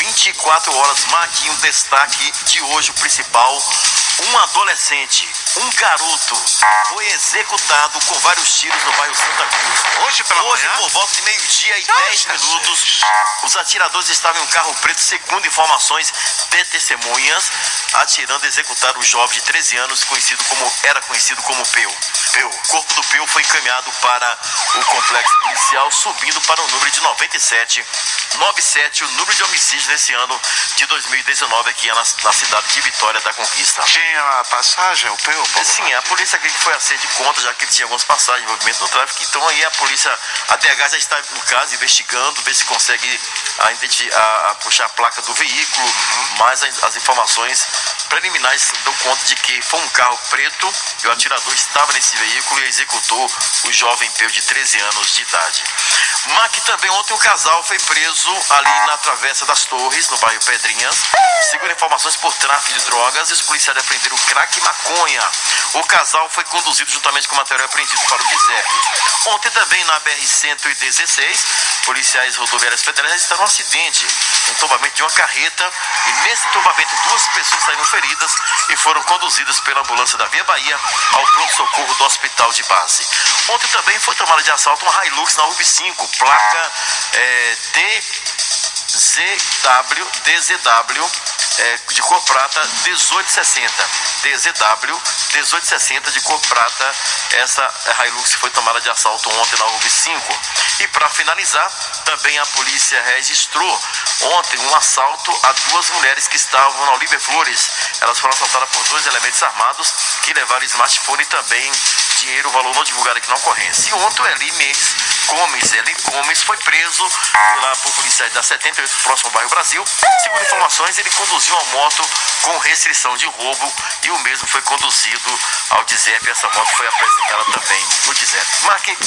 24 horas. Marquinho, destaque de hoje, o principal: um adolescente, um garoto, foi executado com vários tiros no bairro Santa Cruz. Hoje pela manhã? Por volta de meio-dia e 10 minutos, os atiradores estavam em um carro preto, segundo informações de testemunhas, atirando e executaram o jovem de 13 anos, era conhecido como Peu. O corpo do Peu foi encaminhado para o complexo policial, subindo para o número de 97, o número de homicídios nesse ano de 2019 aqui na cidade de Vitória da Conquista. Tinha a passagem, o Peu? Sim, a polícia aqui foi a ser de conta, já que ele tinha algumas passagens de envolvimento no tráfico. Então aí a DH já está no caso, investigando, ver se consegue puxar a placa do veículo, mas as informações preliminares dão conta de que foi um carro preto e o atirador estava nesse veículo e executou o jovem Peu de 13 anos de idade. Mas também ontem um casal foi preso ali na Travessa das Torres, no bairro Pedrinhas, segundo informações, por tráfico de drogas, e os policiais apreenderam crack e maconha. O casal foi conduzido juntamente com o material apreendido para o DIZEP. Ontem também na BR-116, policiais rodoviárias federais registraram um acidente, um tombamento de uma carreta, e nesse tombamento 2 pessoas saíram feridas e foram conduzidas pela ambulância da Via Bahia ao pronto-socorro do hospital de base. Ontem também foi tomada de assalto uma Hilux na URB 5, placa DZW de cor prata 1860. DZW 1860 de cor prata. Essa Hilux foi tomada de assalto ontem na URB 5. E para finalizar, também a polícia registrou ontem um assalto a 2 mulheres que estavam na Olívia Flores. Elas foram assaltadas por 2 elementos armados que levaram smartphone e também dinheiro, valor não divulgado aqui na ocorrência. E ontem o Eli Gomes foi preso por policiais da 78, próximo ao bairro Brasil. Segundo informações, ele conduziu uma moto com restrição de roubo e o mesmo foi conduzido ao DIZEP. Essa moto foi apresentada também no DIZEP.